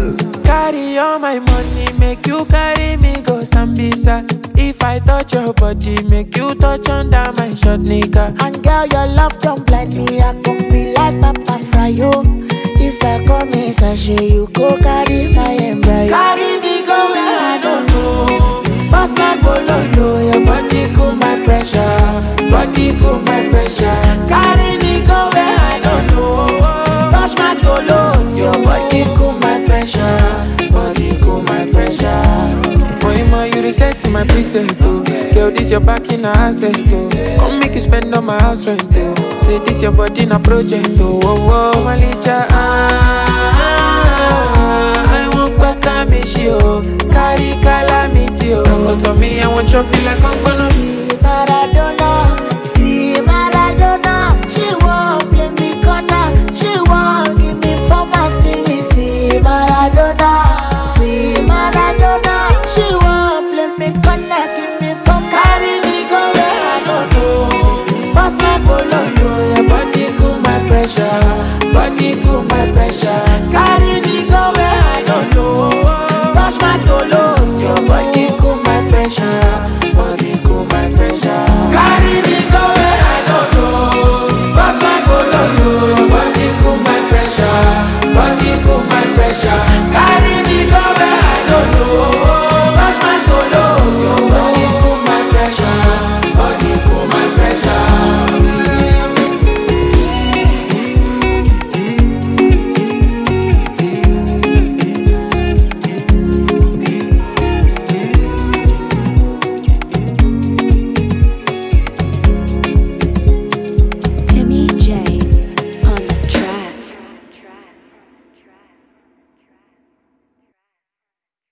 Carry all my money, make you carry me go Sambisa. If I touch your body, make you touch under my short nigga. And girl, your love don't blind me. I can be like Papa Fryo. If I come in sachet, you go carry my embryo. Carry me go where I don't know. Pass my bololo, your body cool my pressure. Body cool my pressure. Carry me go where I don't know. Touch my tolos, your body cool my pressure. Body cool my pressure. Moima, you reset my preset, oh. Girl, this your back in a asset, oh. Come make you spend on my house rent, oh. Say this your body in a project, oh. Oh, oh, Malicha, I won't back a miss you, carry calamity, oh. Come to me, I won't chop you like I'm